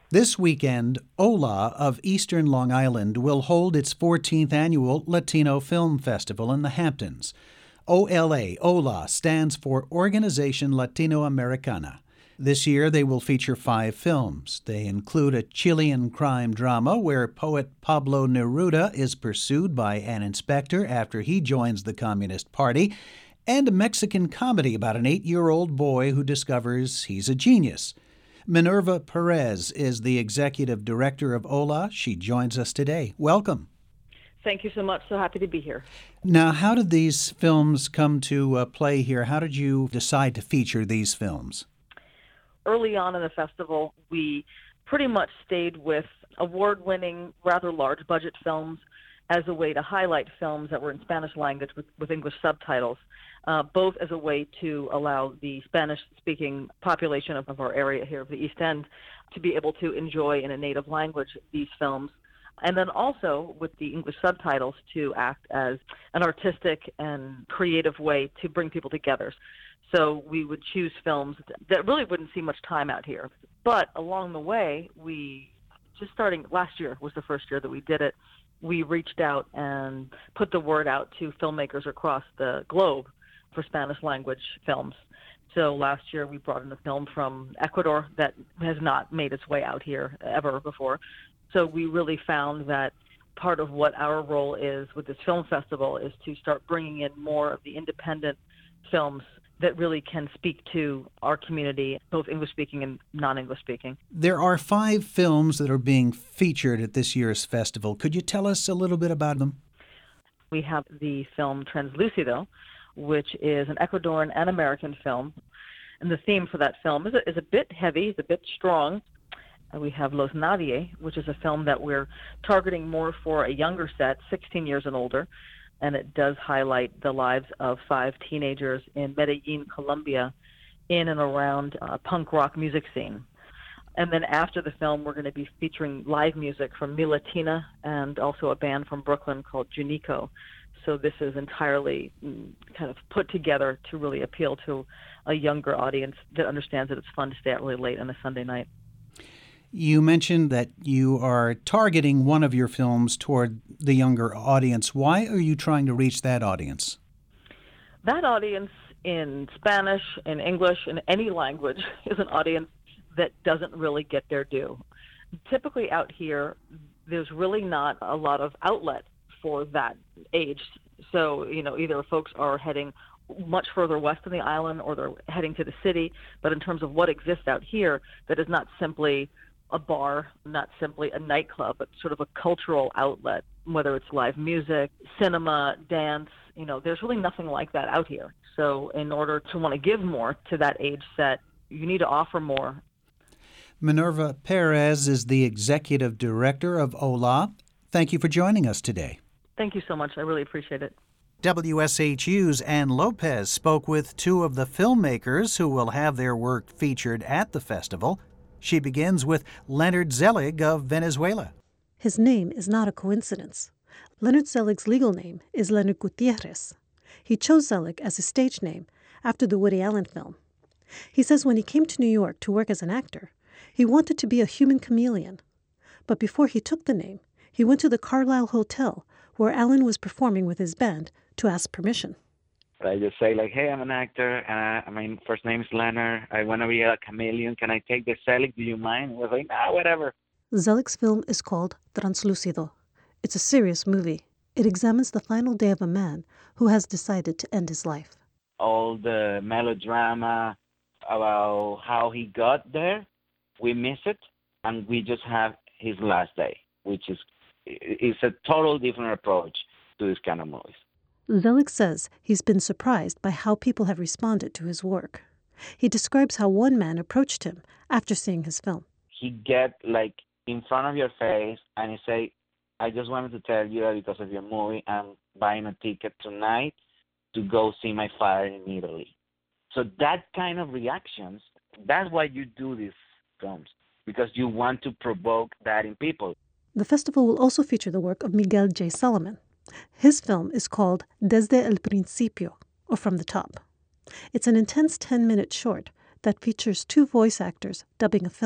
This weekend, OLA of Eastern Long Island will hold its 14th annual Latino Film Festival in the Hamptons. OLA stands for Organización Latinoamericana. This year they will feature 5 films. They include a Chilean crime drama where poet Pablo Neruda is pursued by an inspector after he joins the Communist Party, and a Mexican comedy about an 8-year-old boy who discovers he's a genius. Minerva Perez is the executive director of OLA. She joins us today. Welcome. Thank you so much. So happy to be here. Now, how did these films come to play here? How did you decide to feature these films? Early on in the festival, we pretty much stayed with award-winning, rather large-budget films as a way to highlight films that were in Spanish language with English subtitles, both as a way to allow the Spanish-speaking population of our area here of the East End to be able to enjoy in a native language these films, and then also with the English subtitles to act as an artistic and creative way to bring people together. So we would choose films that really wouldn't see much time out here. But along the way, just starting last year was the first year that we did it, we reached out and put the word out to filmmakers across the globe for Spanish language films. So last year we brought in a film from Ecuador that has not made its way out here ever before. So we really found that part of what our role is with this film festival is to start bringing in more of the independent films that really can speak to our community, both English-speaking and non-English-speaking. There are 5 films that are being featured at this year's festival. Could you tell us a little bit about them? We have the film Translucido, which is an Ecuadorian and American film. And the theme for that film is a bit heavy, it's a bit strong. And we have Los Nadie, which is a film that we're targeting more for a younger set, 16 years and older. And it does highlight the lives of 5 teenagers in Medellin, Colombia, in and around a punk rock music scene. And then after the film, we're going to be featuring live music from Mi Latina and also a band from Brooklyn called Junico. So this is entirely kind of put together to really appeal to a younger audience that understands that it's fun to stay out really late on a Sunday night. You mentioned that you are targeting one of your films toward the younger audience. Why are you trying to reach that audience? That audience in Spanish, in English, in any language is an audience that doesn't really get their due. Typically out here, there's really not a lot of outlet for that age. So, either folks are heading much further west in the island or they're heading to the city. But in terms of what exists out here, that is not simply a bar, not simply a nightclub, but sort of a cultural outlet, whether it's live music, cinema, dance, there's really nothing like that out here. So in order to want to give more to that age set, you need to offer more. Minerva Perez is the executive director of OLA. Thank you for joining us today. Thank you so much. I really appreciate it. WSHU's Ann Lopez spoke with 2 of the filmmakers who will have their work featured at the festival. She begins with Leonard Zelig of Venezuela. His name is not a coincidence. Leonard Zelig's legal name is Leonard Gutierrez. He chose Zelig as his stage name after the Woody Allen film. He says when he came to New York to work as an actor, he wanted to be a human chameleon. But before he took the name, he went to the Carlyle Hotel, where Allen was performing with his band, to ask permission. I just say, hey, I'm an actor. My first name is Leonard. I want to be a chameleon. Can I take the Zelig? Do you mind? I was like, nah, whatever. Zelig's film is called Translucido. It's a serious movie. It examines the final day of a man who has decided to end his life. All the melodrama about how he got there, we miss it, and we just have his last day, which is a total different approach to this kind of movies. Zelig says he's been surprised by how people have responded to his work. He describes how one man approached him after seeing his film. He get in front of your face and he say, I just wanted to tell you that because of your movie, I'm buying a ticket tonight to go see my father in Italy. So that kind of reactions, that's why you do these films, because you want to provoke that in people. The festival will also feature the work of Miguel J. Solomon. His film is called Desde el Principio, or From the Top. It's an intense 10-minute short that features 2 voice actors dubbing a film.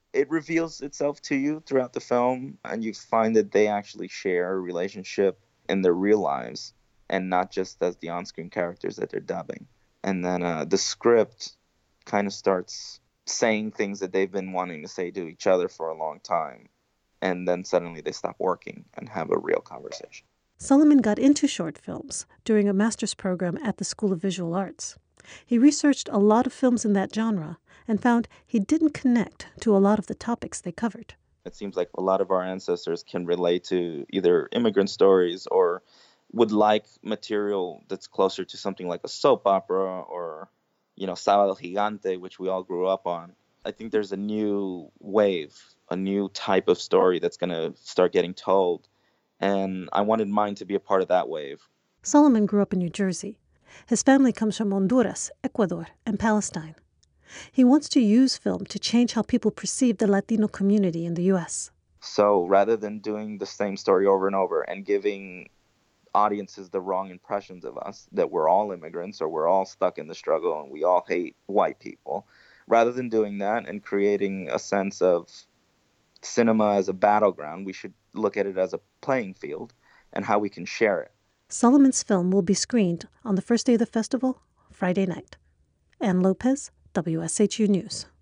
it reveals itself to you throughout the film, and you find that they actually share a relationship in their real lives and not just as the on-screen characters that they're dubbing. And then the script kind of starts saying things that they've been wanting to say to each other for a long time, and then suddenly they stop working and have a real conversation. Suleiman got into short films during a master's program at the School of Visual Arts. He researched a lot of films in that genre and found he didn't connect to a lot of the topics they covered. It seems like a lot of our ancestors can relate to either immigrant stories or would like material that's closer to something like a soap opera or, Sábado Gigante, which we all grew up on. I think there's a new wave, a new type of story that's going to start getting told. And I wanted mine to be a part of that wave. Suleiman grew up in New Jersey. His family comes from Honduras, Ecuador, and Palestine. He wants to use film to change how people perceive the Latino community in the U.S. So rather than doing the same story over and over and giving audiences the wrong impressions of us, that we're all immigrants or we're all stuck in the struggle and we all hate white people, rather than doing that and creating a sense of cinema as a battleground, we should look at it as a playing field and how we can share it. Suleiman's film will be screened on the first day of the festival, Friday night. Ann Lopez, WSHU News.